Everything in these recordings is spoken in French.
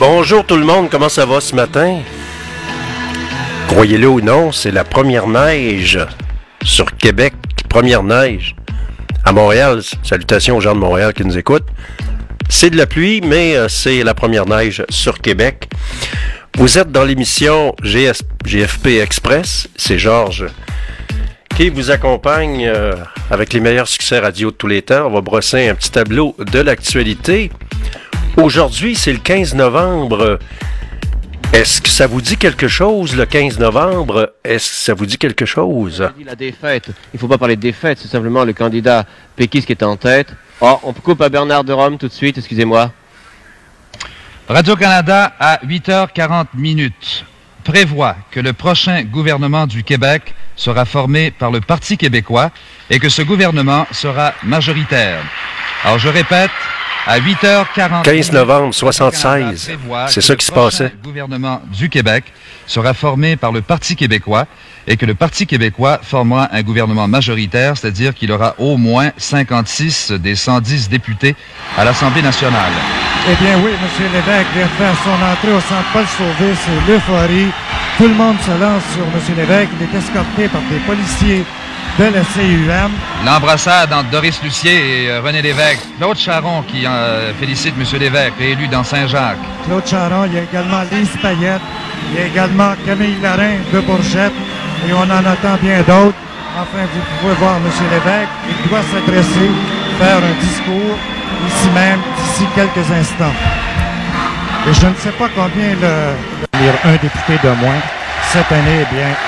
Bonjour tout le monde, comment ça va ce matin? Croyez-le ou non, c'est la première neige sur Québec. Première neige à Montréal. Salutations aux gens de Montréal qui nous écoutent. C'est de la pluie, mais c'est la première neige sur Québec. Vous êtes dans l'émission GFP Express. C'est Georges qui vous accompagne avec les meilleurs succès radio de tous les temps. On va brosser un petit tableau de l'actualité. Aujourd'hui, c'est le 15 novembre. Est-ce que ça vous dit quelque chose, le 15 novembre? Est-ce que ça vous dit quelque chose? La défaite. Il ne faut pas parler de défaite, c'est simplement le candidat péquiste qui est en tête. Oh, on coupe à Bernard de Rome tout de suite, excusez-moi. Radio-Canada, à 8h40, prévoit que le prochain gouvernement du Québec sera formé par le Parti québécois et que ce gouvernement sera majoritaire. Alors, je répète, à 8h40... 15 novembre 76, c'est ça qui se passait. Le gouvernement du Québec sera formé par le Parti québécois et que le Parti québécois formera un gouvernement majoritaire, c'est-à-dire qu'il aura au moins 56 des 110 députés à l'Assemblée nationale. Eh bien oui, M. Lévesque vient de faire son entrée au centre Paul-Sauvé, c'est l'euphorie. Tout le monde se lance sur M. Lévesque, il est escorté par des policiers de la CUM. L'embrassade entre Doris Lucier et René Lévesque. Claude Charron qui félicite M. Lévesque, réélu dans Saint-Jacques. Claude Charron, il y a également Lise Payette, il y a également Camille Larin de Bourgette, et on en attend bien d'autres. Enfin, vous pouvez voir M. Lévesque, il doit s'adresser, faire un discours, ici même, d'ici quelques instants. Et je ne sais pas combien un député de moins cette année, eh bien...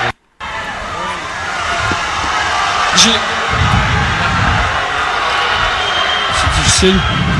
C'est difficile.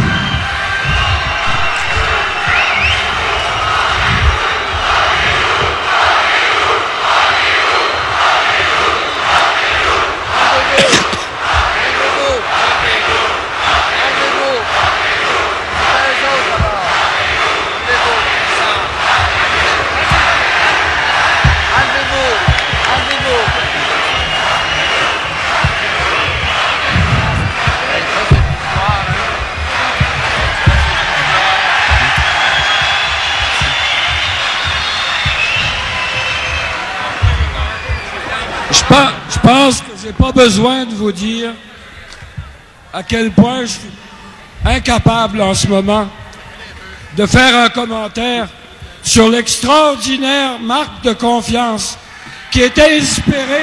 Je pense que je n'ai pas besoin de vous dire à quel point je suis incapable en ce moment de faire un commentaire sur l'extraordinaire marque de confiance qui était inspirée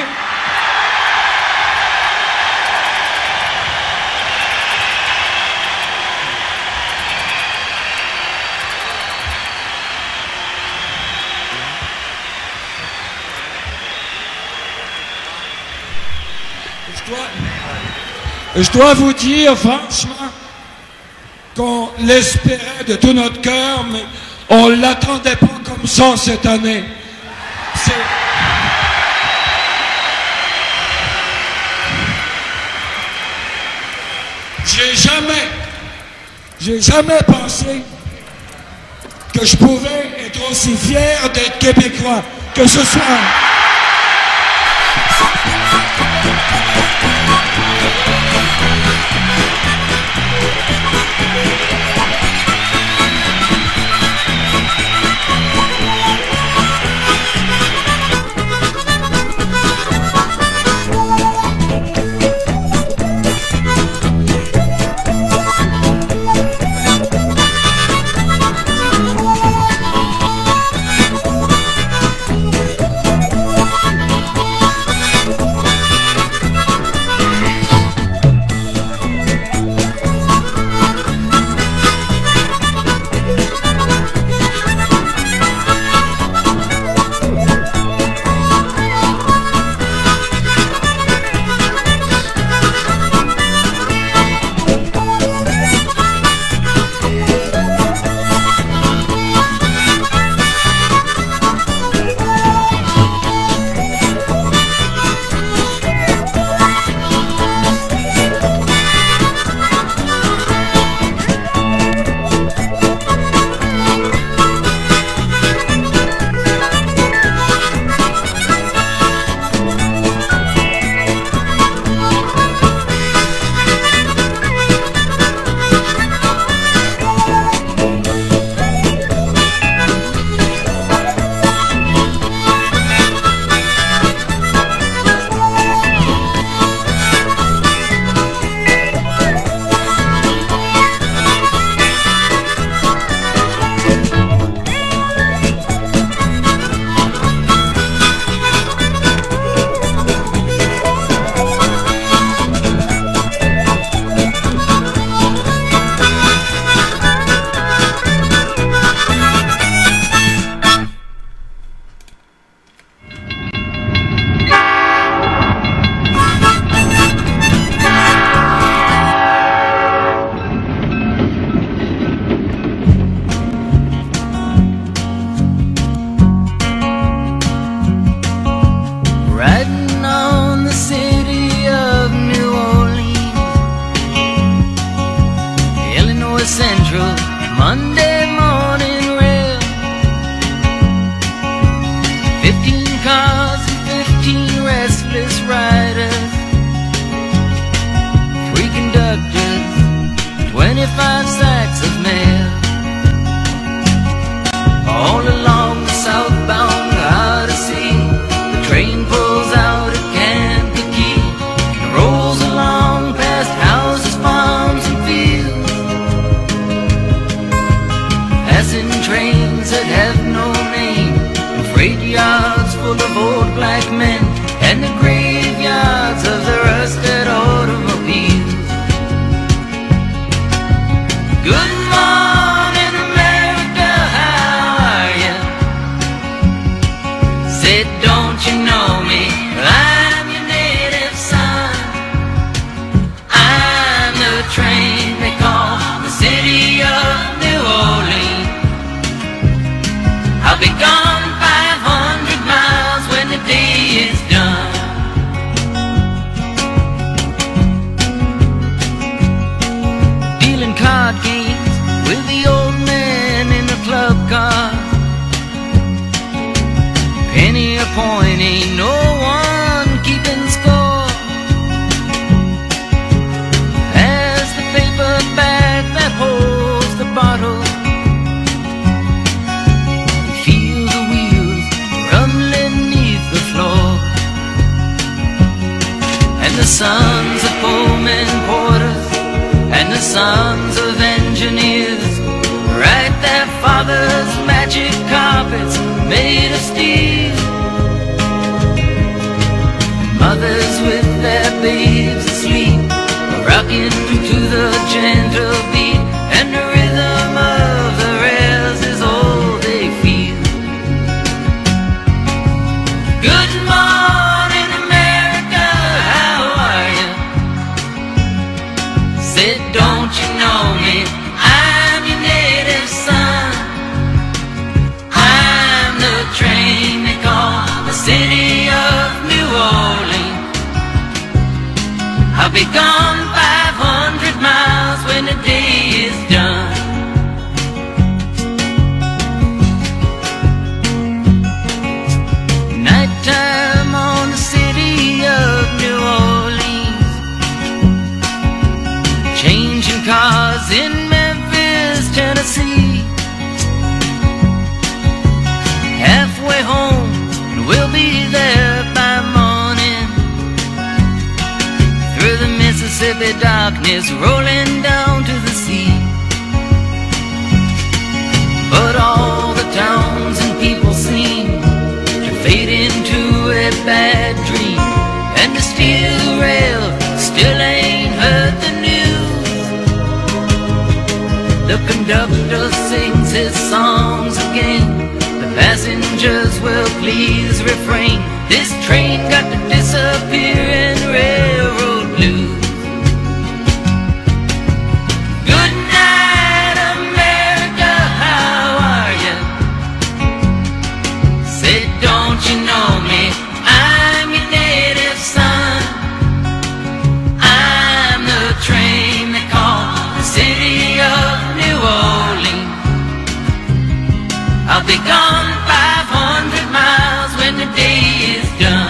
Je dois vous dire, franchement, qu'on l'espérait de tout notre cœur, mais on ne l'attendait pas comme ça cette année. J'ai jamais pensé que je pouvais être aussi fier d'être Québécois que ce soir. Central Monday morning rail. 15 cars and 15 restless riders, 3 conductors, 25 sacks of mail. All along the southbound Odyssey, the train pulls out at Kankakee and rolls along past houses, farms, and fields, passing trains that have no name, and freight yards full of old black men, and the graveyards of the rusted automobiles. Good morning, America, how are ya? Said, don't you know me? I'm your native son. I'm the train they call the city of New Orleans. I'll be gone 500 miles when the day is done. Dealing card games with the old man in the club car. Penny a point, ain't no one keeping score. As the paper bag that holds the bottle, feel the wheels rumbling neath the floor. And the sons of Pullman porters and the sons of engineers write their fathers' magic carpets made of steel. Mothers with their babes asleep, rocking to the gentle beat, and the rhythm of the rails is all they feel. Good morning, America, how are you? Said, don't you know me? I'm your native son. I'm the train they call the city of New Orleans. I'll be gone 500 miles when the day is done. Nighttime on the city of New Orleans, changing cars in Memphis, Tennessee. Halfway home, and we'll be there by morning. Through the Mississippi darkness, rolling down to the sea. But all the towns and people seem to fade into a bad dream, and the steel rail still ain't heard the news. The conductor sings his songs again, the passengers will please refrain. This train got to disappear in railroad blues. Good night, America, how are ya? Said, don't you know me? I'm your native son. I'm the train they call the city of New Orleans. I'll be gone 500 miles when the day is done.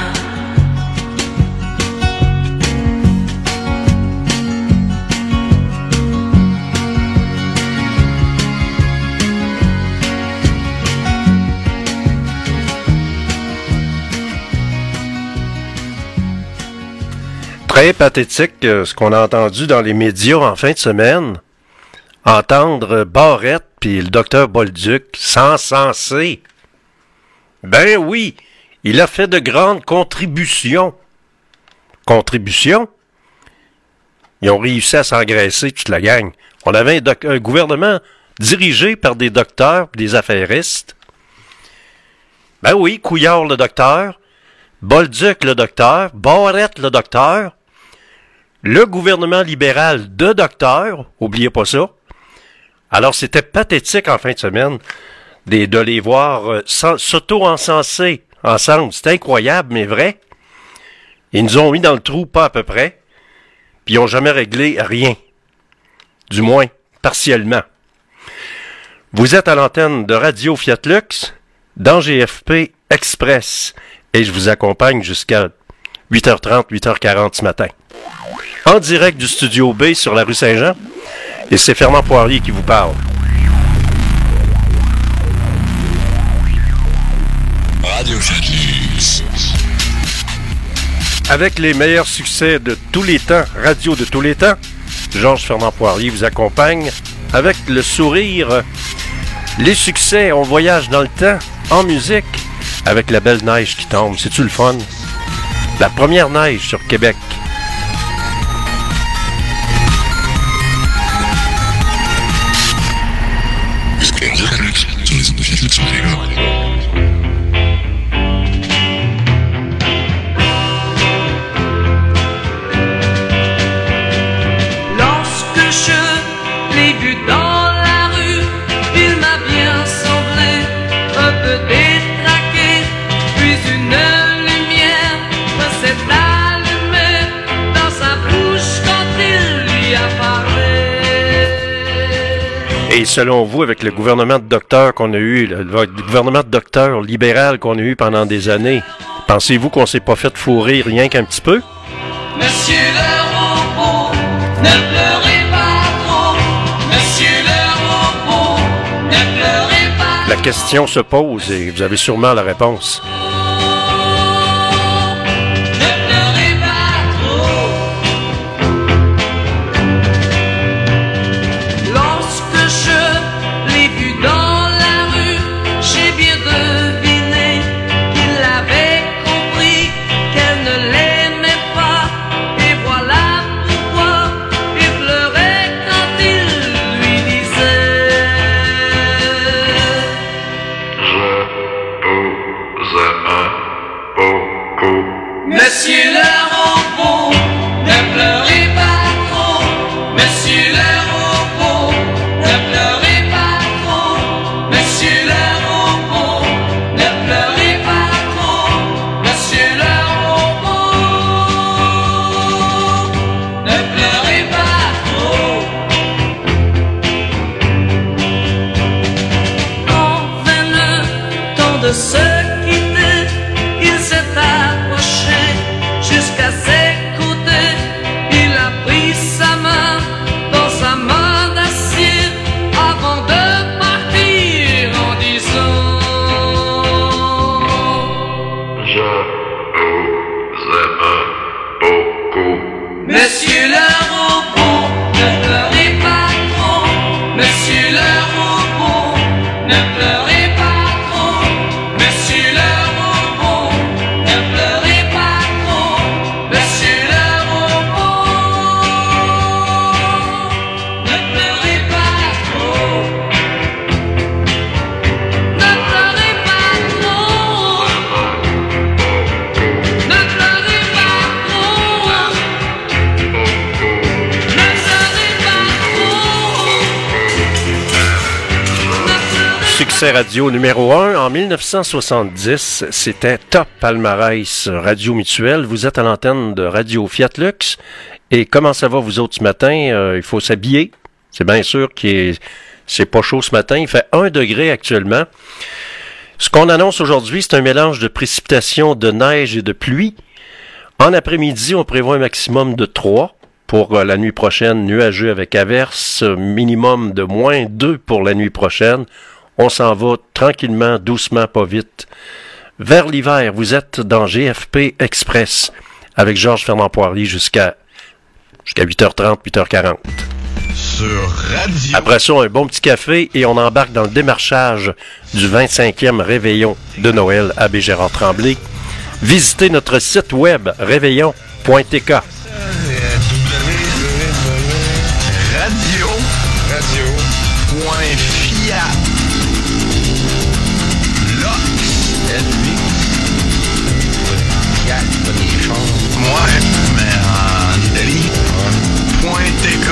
Très pathétique ce qu'on a entendu dans les médias en fin de semaine. Entendre Barrette puis le docteur Bolduc s'encenser. Ben oui, il a fait de grandes contributions. Contributions? Ils ont réussi à s'engraisser toute la gang. On avait un gouvernement dirigé par des docteurs et des affairistes. Ben oui, Couillard le docteur, Bolduc le docteur, Barrette le docteur, le gouvernement libéral de docteurs, oubliez pas ça. Alors c'était pathétique en fin de semaine de les voir s'auto-encenser ensemble. C'était incroyable, mais vrai. Ils nous ont mis dans le trou pas à peu près, puis ils n'ont jamais réglé rien. Du moins, partiellement. Vous êtes à l'antenne de Radio Fiat Lux, dans GFP Express, et je vous accompagne jusqu'à 8h30, 8h40 ce matin. En direct du Studio B sur la rue Saint-Jean, et c'est Fernand Poirier qui vous parle. Radio Fiat Lux. Avec les meilleurs succès de tous les temps, radio de tous les temps, Georges Fernand Poirier vous accompagne avec le sourire. Les succès, on voyage dans le temps, en musique, avec la belle neige qui tombe. C'est-tu le fun? La première neige sur Québec. Lorsque je l'ai vu dans la rue, il m'a bien semblé un peu détraqué, puis une lumière s'est allumée dans sa bouche quand il lui a parlé. Et selon vous, avec le gouvernement de docteurs qu'on a eu, le gouvernement de docteurs libéral qu'on a eu pendant des années, pensez-vous qu'on s'est pas fait fourrer rien qu'un petit peu? Monsieur le robot, ne pleurez pas trop. Monsieur le robot, ne pleurez pas. La question se pose et vous avez sûrement la réponse. Ne pleurez pas trop. Lorsque je l'ai vu dans la rue, j'ai bien deviné qu'il avait compris qu'elle ne l'aimait pas. Et voilà pourquoi il pleurait quand il lui disait: Monsieur le robot, ne pleurez pas trop. Monsieur le robot, ne pleurez pas trop. Monsieur le robot, ne pleurez pas trop. Monsieur le robot, ne pleurez pas trop. Quand vint le temps de se quitter, il s'est approché jusqu'à ses côtés. Il a pris sa main dans sa main d'acier avant de partir en disant: Je vous aime beaucoup. Monsieur le robot, ne pleurez pas trop. Monsieur le robot, ne pleurez pas trop. Monsieur le robot, ne pleurez pas trop. Monsieur le robot, ne pleurez pas trop. Ne pleurez pas trop. Ne pleurez pas trop. Ne pleurez pas trop. Succès radio numéro 1 en 1970, c'était Top Palmarès Radio Mutuelle. Vous êtes à l'antenne de Radio Fiat Lux. Et comment ça va vous autres ce matin? Il faut s'habiller. C'est bien sûr que c'est pas chaud ce matin. Il fait 1 degré actuellement. Ce qu'on annonce aujourd'hui, c'est un mélange de précipitations, de neige et de pluie. En après-midi, on prévoit un maximum de 3. Pour la nuit prochaine, nuageux avec averses, minimum de moins 2 pour la nuit prochaine. On s'en va tranquillement, doucement, pas vite. Vers l'hiver, vous êtes dans GFP Express avec Georges Fernand Poirier jusqu'à 8h30, 8h40. Sur Radio. Après ça, un bon petit café et on embarque dans le démarchage du 25e réveillon de Noël à Gérard Tremblay. Visitez notre site web réveillon.tk. Radio.fiat. Ouais, mais en Italie, .tk.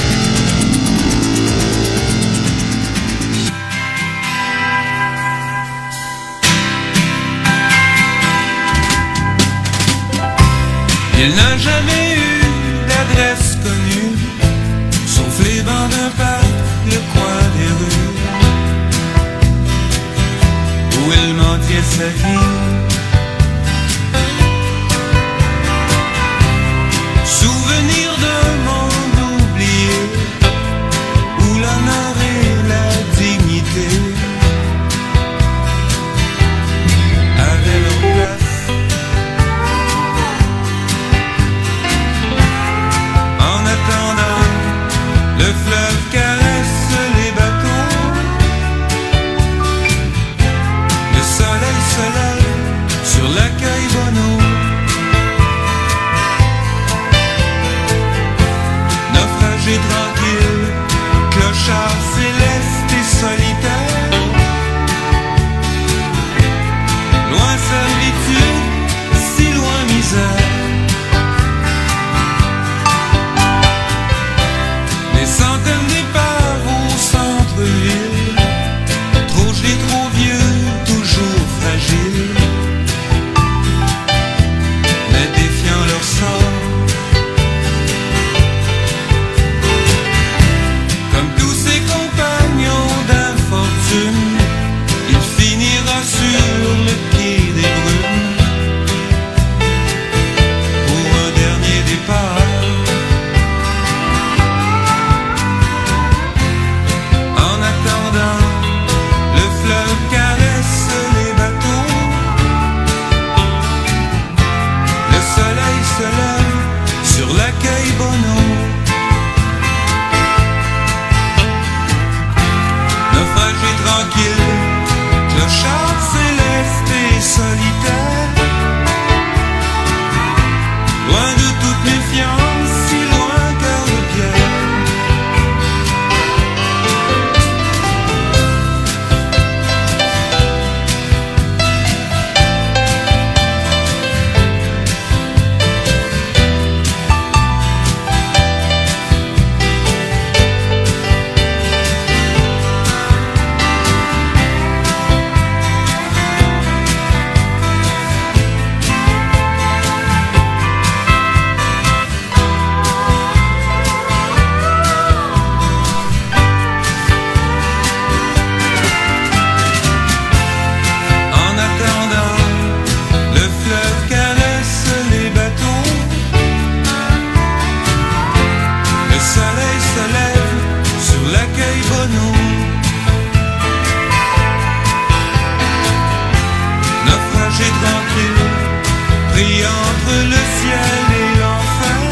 Il n'a jamais eu d'adresse connue, sauf les bancs d'un parc sa vie. Souvenir d'un monde oublié, où l'honneur et la dignité avaient leur place. En attendant, le fleuve caresse les bateaux. Le soleil se lève sur la Caille Bonneau. Naufragé tranquille, clochard céleste et solitaire. Loin servitude, si loin misère. Des centaines départs au centre-ville, trop gelés, trop vieux, toujours fragiles, mais défiant leur sort. Comme tous ses compagnons d'infortune, il finira sur le quai des brumes pour un dernier départ. En attendant, le fleuve caresse les bateaux. Le soleil se lève sur la Caille Bonneau. Naufragé tranquille, clochard céleste et solitaire. Loin de toute méfiance, si loin cœur de pierre. En attendant, le fleuve caresse les bateaux. Le soleil se lève sur la Caille Bonneau. Naufragé tranquille, pris entre le ciel et l'enfer.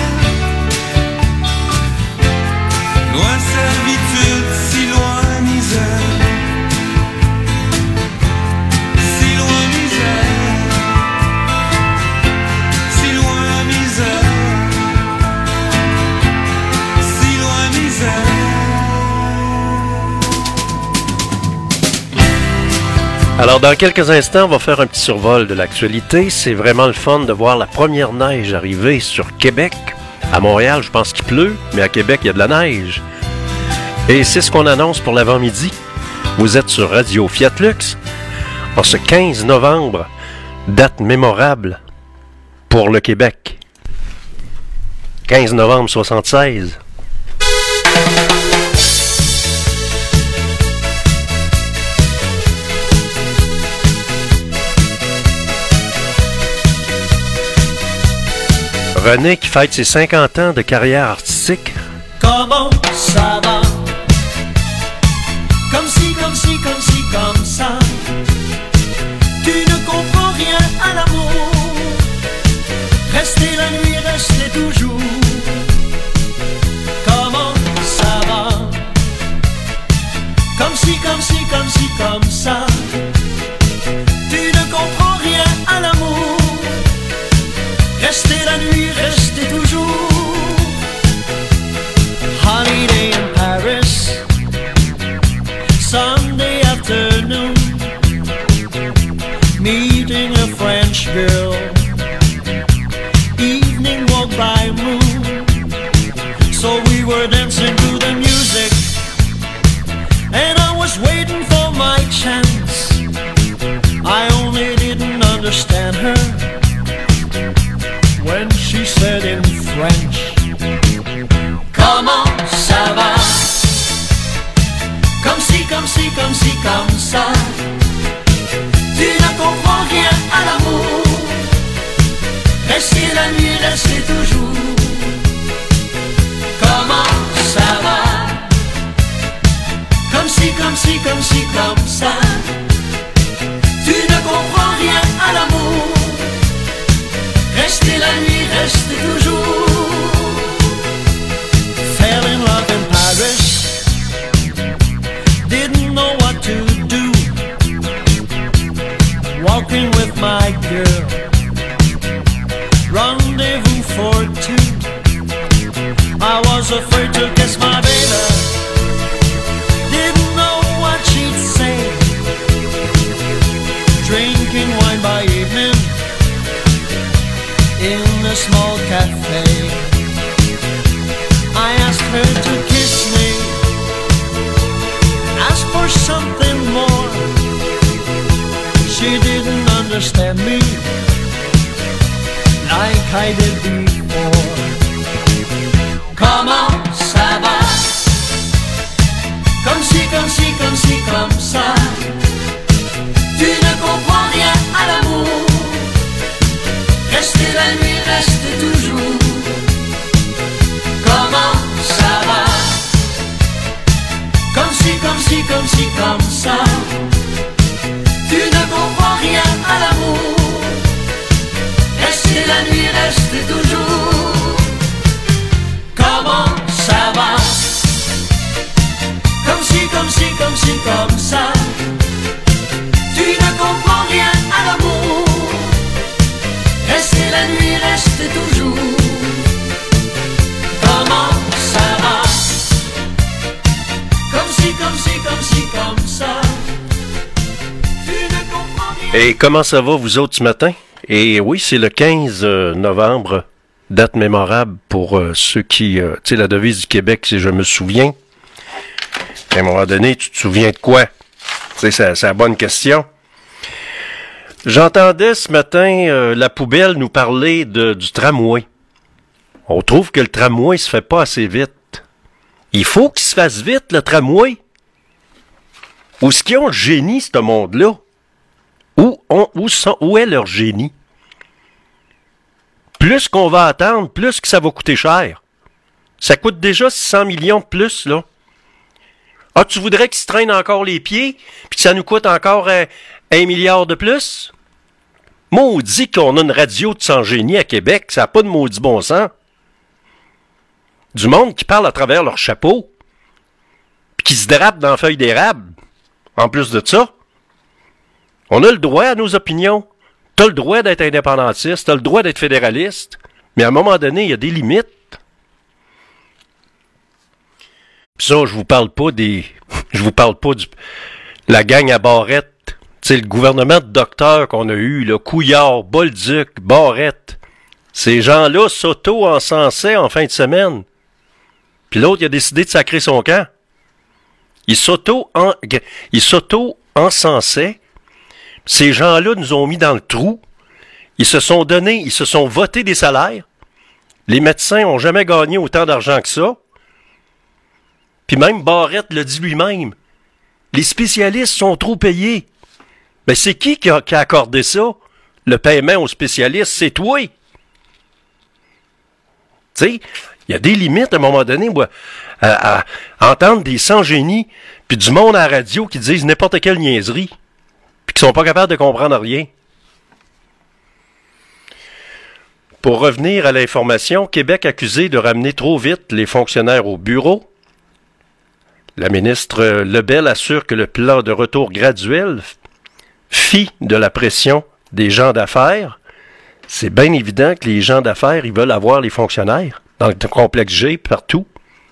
Loin servitude, si loin misère. Si loin misère. Si loin misère. Si loin misère. Alors, dans quelques instants, on va faire un petit survol de l'actualité. C'est vraiment le fun de voir la première neige arriver sur Québec. À Montréal, je pense qu'il pleut, mais à Québec, il y a de la neige. Et c'est ce qu'on annonce pour l'avant-midi. Vous êtes sur Radio Fiat Lux. En ce 15 novembre, date mémorable pour le Québec. 15 novembre 76. René qui fête ses 50 ans de carrière artistique. Comment ça va? Comme si, comme si, comme si, comme ça. Tu ne comprends rien à l'amour. Rester la nuit, rester toujours. Comment ça va? Comme si, comme si, comme si, comme ça. Tu ne comprends rien à l'amour. Rester la nuit, rester toujours. Holiday in Paris, Sunday afternoon. Meeting a French girl, evening walk by moon. So we were dancing to the music, and I was waiting for my chance. I only didn't understand her when she said in French, comment ça va? Comme si, comme si, comme si, comme ça. Tu ne comprends à l'amour. Restez la nuit, restez toujours. Comment ça va? Comme si, comme si, comme si, comme ça. Tu ne comprends rien à l'amour. Restez la nuit, restez toujours. Fell in love in Paris. Didn't know what to do. Walking with my girl. Rendezvous for two. I was afraid to kiss my baby. Didn't know what she'd say. Drinking wine by evening in a small cafe. I asked her to kiss me, asked for something more. She didn't understand me like I did before. Comment ça va? Comme si, comme si, comme si, comme ça. Tu ne comprends rien à l'amour. Restez la nuit, restez toujours. Comment ça va? Comme si, comme si, comme si, comme ça. Tu ne comprends rien à l'amour. Restez la nuit, restez toujours. Comment ça va? Comme si, comme si, comme si, comme ça. Tu ne comprends rien à l'amour. Restez la nuit, restez toujours. Comment ça va? Comme si, comme si, comme si, comme ça. Tu ne comprends rien. Et comment ça va, vous autres, ce matin? Et oui, c'est le 15 novembre, date mémorable pour ceux qui... tu sais, la devise du Québec, c'est « Je me souviens ». À un moment donné, tu te souviens de quoi? Tu sais, c'est la bonne question. J'entendais ce matin la poubelle nous parler du tramway. On trouve que le tramway se fait pas assez vite. Il faut qu'il se fasse vite, le tramway. Où est-ce qu'ils ont le génie, ce monde-là? Où est leur génie? Plus qu'on va attendre, plus que ça va coûter cher. Ça coûte déjà 600 millions de plus, là. Ah, tu voudrais qu'ils se traînent encore les pieds, puis que ça nous coûte encore 1 milliard de plus? Maudit qu'on a une radio de sans génie à Québec, ça n'a pas de maudit bon sens. Du monde qui parle à travers leur chapeau, puis qui se drape dans la feuille d'érable. En plus de ça, on a le droit à nos opinions. T'as le droit d'être indépendantiste, t'as le droit d'être fédéraliste, mais à un moment donné, il y a des limites. Puis ça, je vous parle pas de la gang à Barrette. Tu sais, le gouvernement de docteurs qu'on a eu, là, Couillard, Bolduc, Barrette. Ces gens-là s'auto-encensaient en fin de semaine. Puis l'autre, il a décidé de sacrer son camp. Il s'auto-encensait. Ces gens-là nous ont mis dans le trou. Ils se sont votés des salaires. Les médecins n'ont jamais gagné autant d'argent que ça. Puis même Barrette le dit lui-même. Les spécialistes sont trop payés. Mais c'est qui a accordé ça? Le paiement aux spécialistes, c'est toi. Tu sais, il y a des limites à un moment donné à entendre des sans-génies puis du monde à la radio qui disent n'importe quelle niaiserie puis qui sont pas capables de comprendre rien. Pour revenir à l'information, Québec accusé de ramener trop vite les fonctionnaires au bureau. La ministre Lebel assure que le plan de retour graduel fit de la pression des gens d'affaires. C'est bien évident que les gens d'affaires, ils veulent avoir les fonctionnaires dans le complexe G, partout.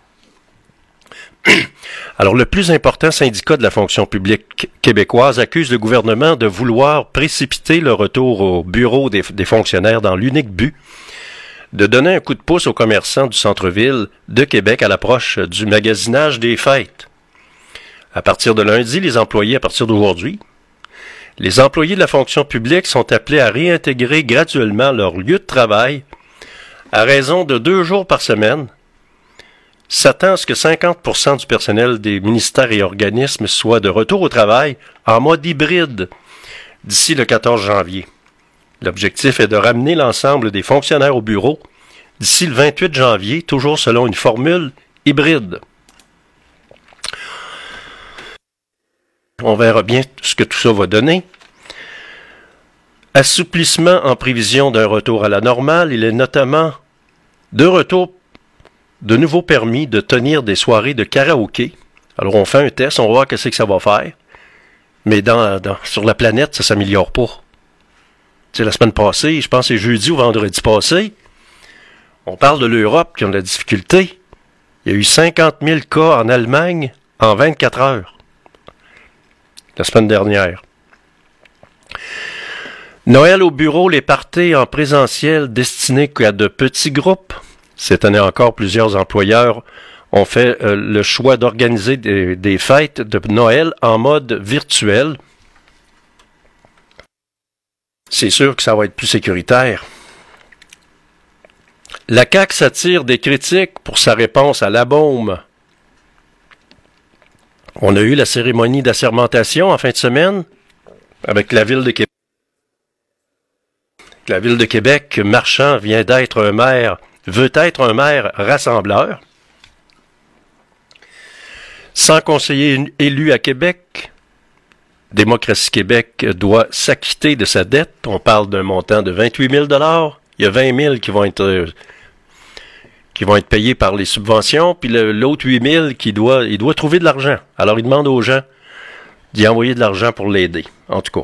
Alors, le plus important syndicat de la fonction publique québécoise accuse le gouvernement de vouloir précipiter le retour au bureau des fonctionnaires dans l'unique but de donner un coup de pouce aux commerçants du centre-ville de Québec à l'approche du magasinage des fêtes. À partir de lundi, les employés, à partir d'aujourd'hui, les employés de la fonction publique sont appelés à réintégrer graduellement leur lieu de travail à raison de 2 jours par semaine. S'attend à ce que 50% du personnel des ministères et organismes soit de retour au travail en mode hybride d'ici le 14 janvier. L'objectif est de ramener l'ensemble des fonctionnaires au bureau d'ici le 28 janvier, toujours selon une formule hybride. On verra bien ce que tout ça va donner. Assouplissement en prévision d'un retour à la normale. Il est notamment de retour de nouveaux permis de tenir des soirées de karaoké. Alors on fait un test, on va voir qu'est-ce que ça va faire. Mais sur la planète, ça ne s'améliore pas. Tu sais, la semaine passée, je pense que c'est jeudi ou vendredi passé, on parle de l'Europe qui a de la difficulté. Il y a eu 50 000 cas en Allemagne en 24 heures. La semaine dernière. Noël au bureau, les parties en présentiel destinées qu'à de petits groupes. Cette année encore, plusieurs employeurs ont fait le choix d'organiser des fêtes de Noël en mode virtuel. C'est sûr que ça va être plus sécuritaire. La CAQ s'attire des critiques pour sa réponse à la bombe. On a eu la cérémonie d'assermentation en fin de semaine avec la Ville de Québec. La Ville de Québec, Marchand veut être un maire rassembleur. 100 conseillers élus à Québec, Démocratie Québec doit s'acquitter de sa dette. On parle d'un montant de 28 000 $. Il y a 20 000 qui vont être payés par les subventions, puis l'autre 8 000 il doit trouver de l'argent. Alors il demande aux gens d'y envoyer de l'argent pour l'aider, en tout cas.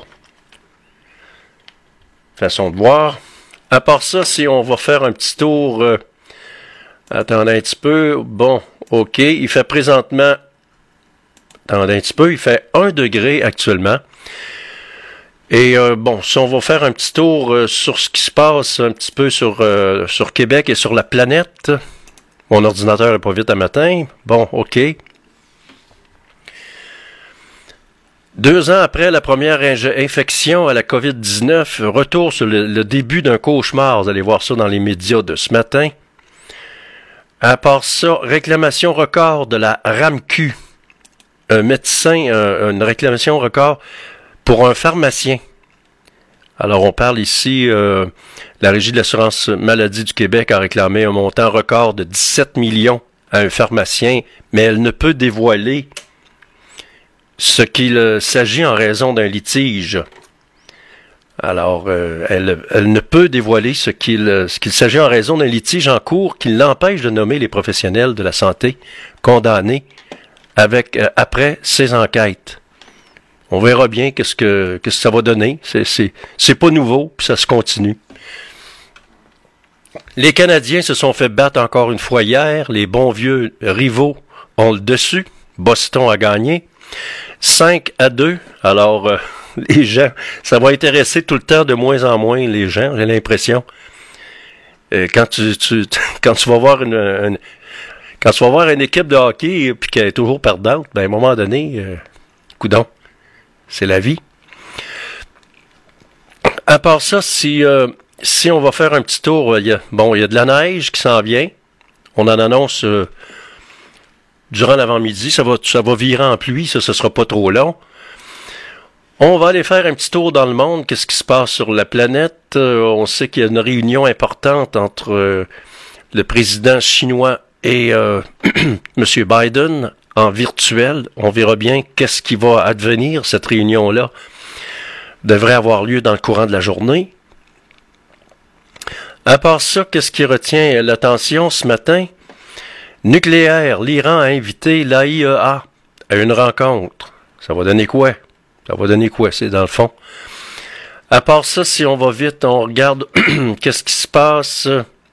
Façon de voir. À part ça, si on va faire un petit tour... attendez un petit peu. Bon, OK. Il fait présentement... Attendez un petit peu. Il fait 1 degré actuellement. Et bon, si on va faire un petit tour sur ce qui se passe un petit peu sur Québec et sur la planète. Mon ordinateur n'est pas vite à matin. Bon, OK. 2 ans après la première infection à la COVID-19, retour sur le début d'un cauchemar. Vous allez voir ça dans les médias de ce matin. À part ça, réclamation record de la RAMQ. Un médecin, une réclamation record pour un pharmacien. Alors, on parle ici, la Régie de l'assurance maladie du Québec a réclamé un montant record de 17 millions à un pharmacien, mais elle ne peut dévoiler ce qu'il s'agit en raison d'un litige. Alors, elle ne peut dévoiler ce qu'il s'agit en raison d'un litige en cours qui l'empêche de nommer les professionnels de la santé condamnés après ces enquêtes. On verra bien qu'est-ce que ça va donner. C'est pas nouveau, puis ça se continue. Les Canadiens se sont fait battre encore une fois hier. Les bons vieux rivaux ont le dessus. Boston a gagné. 5-2. Alors, les gens, ça va intéresser tout le temps de moins en moins les gens, j'ai l'impression. Quand tu vas voir quand tu vas voir une équipe de hockey puis qu'elle est toujours perdante, ben à un moment donné, coudonc, c'est la vie. À part ça, si on va faire un petit tour, il y a de la neige qui s'en vient. On en annonce durant l'avant-midi. Ça va virer en pluie, ce sera pas trop long. On va aller faire un petit tour dans le monde. Qu'est-ce qui se passe sur la planète? On sait qu'il y a une réunion importante entre le président chinois et M. Biden en virtuel. On verra bien qu'est-ce qui va advenir. Cette réunion-là devrait avoir lieu dans le courant de la journée. À part ça, qu'est-ce qui retient l'attention ce matin? Nucléaire, l'Iran a invité l'AIEA à une rencontre. Ça va donner quoi? C'est dans le fond. À part ça, si on va vite, on regarde qu'est-ce qui se passe.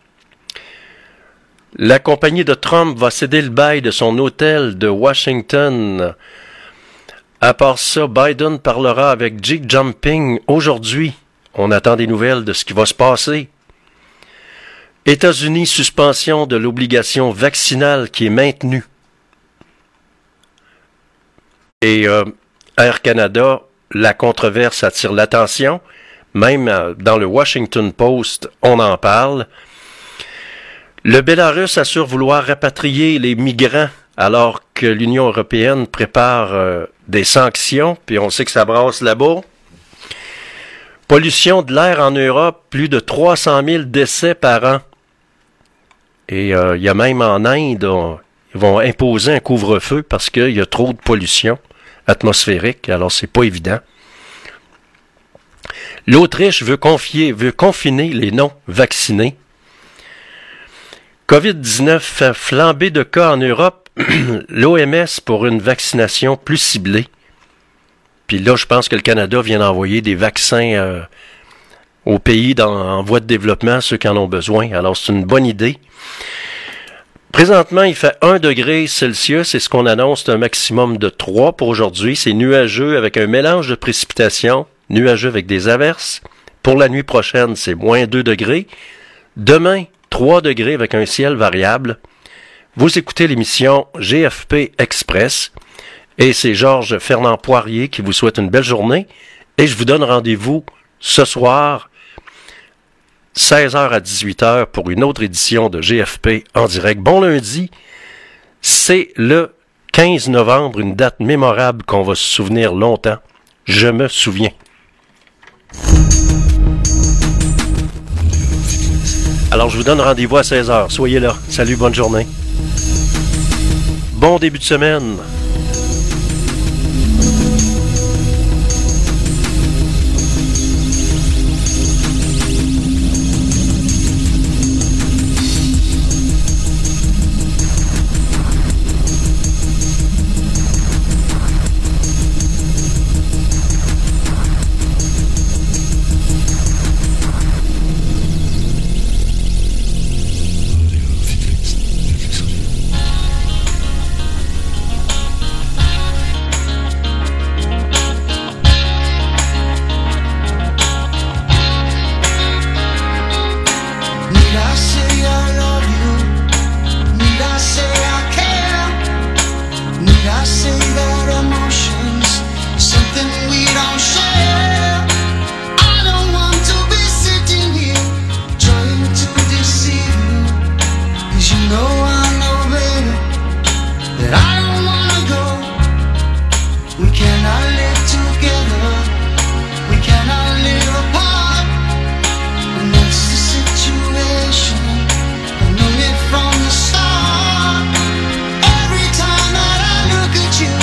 La compagnie de Trump va céder le bail de son hôtel de Washington. À part ça, Biden parlera avec Xi Jinping aujourd'hui. On attend des nouvelles de ce qui va se passer. États-Unis, suspension de l'obligation vaccinale qui est maintenue. Et Air Canada, la controverse attire l'attention. Même dans le Washington Post, on en parle. Le Bélarus assure vouloir rapatrier les migrants alors que l'Union européenne prépare des sanctions, puis on sait que ça brasse là-bas. Pollution de l'air en Europe, plus de 300 000 décès par an. Et il y a même en Inde, ils vont imposer un couvre-feu parce qu'il y a trop de pollution atmosphérique, alors c'est pas évident. L'Autriche veut confiner les non-vaccinés. COVID-19, flambée de cas en Europe, l'OMS pour une vaccination plus ciblée. Puis là, je pense que le Canada vient d'envoyer des vaccins aux pays en voie de développement, ceux qui en ont besoin. Alors, c'est une bonne idée. Présentement, il fait 1 degré Celsius et ce qu'on annonce, c'est un maximum de 3 pour aujourd'hui. C'est nuageux avec un mélange de précipitations, nuageux avec des averses. Pour la nuit prochaine, c'est moins 2 degrés. Demain, 3 degrés avec un ciel variable. Vous écoutez l'émission GFP Express et c'est Georges Fernand Poirier qui vous souhaite une belle journée et je vous donne rendez-vous ce soir 16h à 18h pour une autre édition de GFP en direct. Bon lundi, c'est le 15 novembre, une date mémorable qu'on va se souvenir longtemps. Je me souviens. Alors, je vous donne rendez-vous à 16h. Soyez là. Salut, bonne journée. Bon début de semaine. From the start, every time that I look at you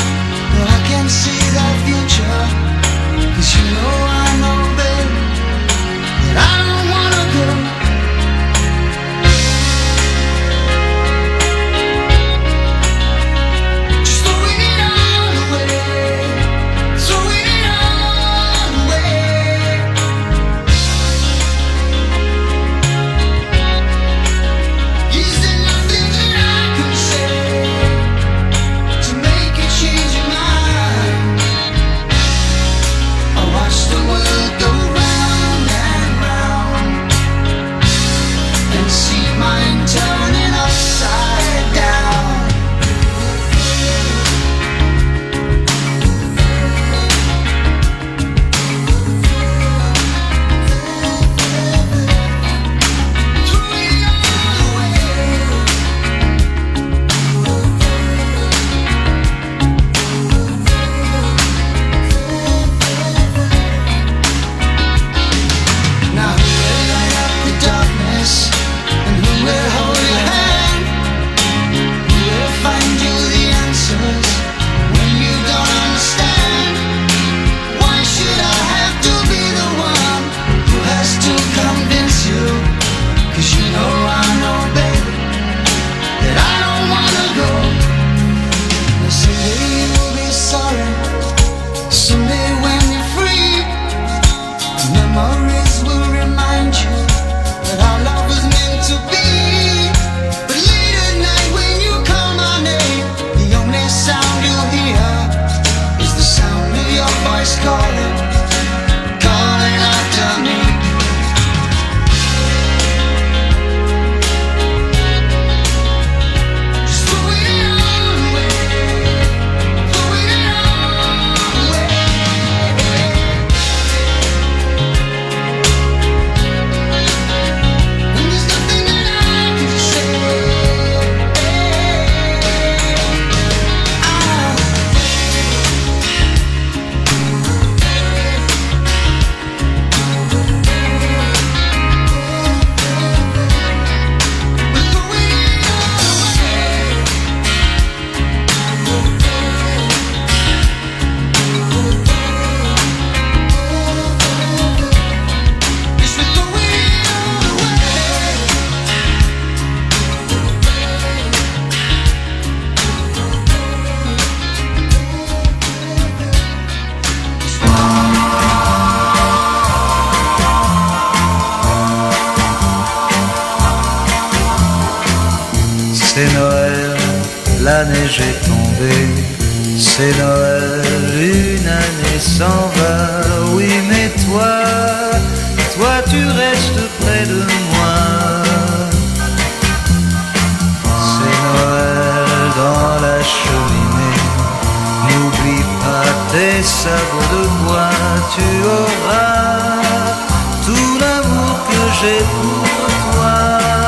la neige est tombée, c'est Noël, une année s'en va. Oui, mais toi tu restes près de moi. C'est Noël dans la cheminée, n'oublie pas tes sabots de bois. Tu auras tout l'amour que j'ai pour toi.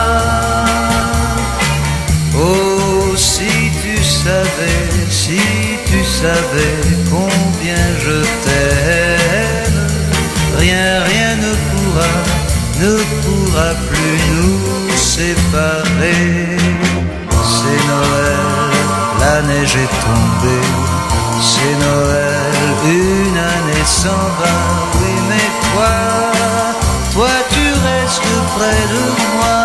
Oh, si tu savais combien je t'aime, rien ne pourra plus nous séparer. C'est Noël, la neige est tombée, c'est Noël, une année s'en va. Oui, mais toi tu restes près de moi.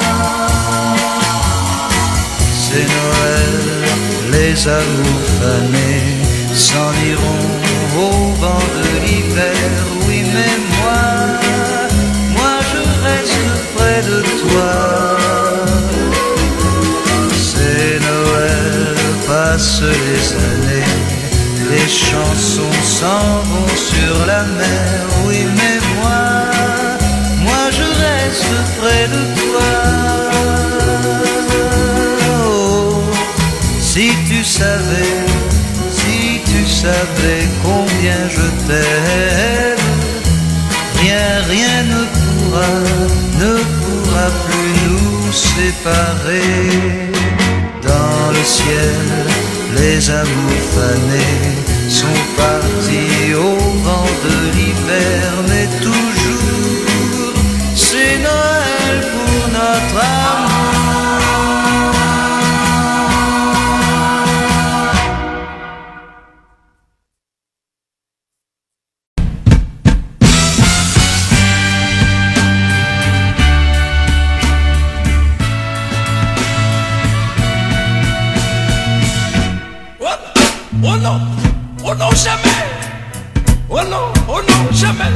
C'est Noël, les amours fanés s'en iront au vent de l'hiver. Oui, mais moi je reste près de toi. C'est Noël, passent les années, les chansons s'en vont sur la mer. Oui, mais moi je reste près de toi. Si tu savais combien je t'aime, rien ne pourra plus nous séparer. Dans le ciel, les amours fanés sont partis au vent de l'hiver, mais toujours c'est Noël pour notre amour. Oh non, jamais. Oh non, jamais.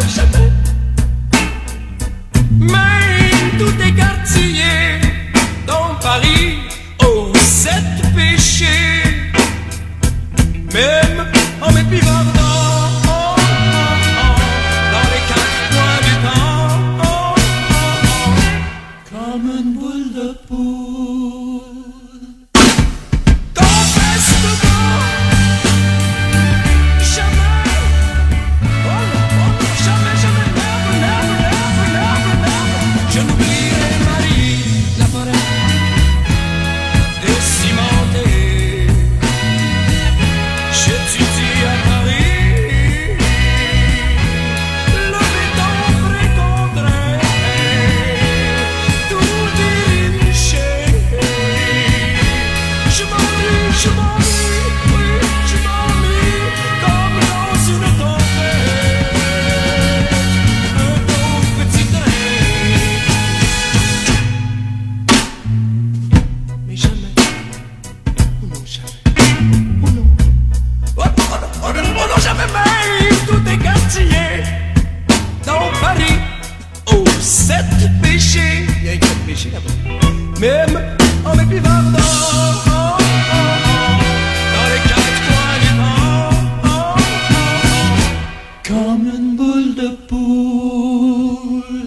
Même tout est quartier dans Paris, aux 7 péchés. Même en m'épivardant dans les 4 coins du temps, comme une boule de poule. Confesse-moi. Je n'oublierai Marie, la forêt décimentée. J'étudie à Paris le béton précontré, tout déniché. Je m'ennuie, oui, je m'ennuie comme dans une tempête. Un pauvre petit train. Oh non, jamais même tout est quartier dans Paris, aux 7 péchés. Il y a 4 péchés là-bas. Même en m'épivardant dans les 4 coins du temps, comme une boule de poule.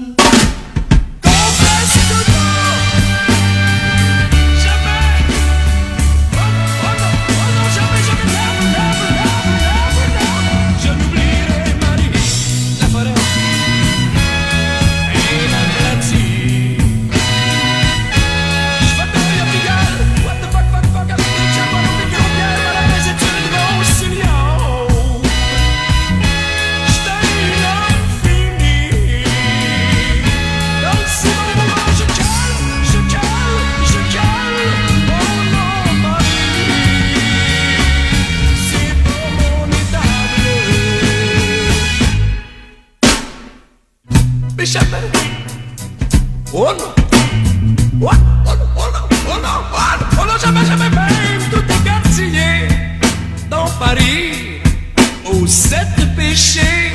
Oh non, jamais, même tout est quartier dans Paris, aux 7 péchés.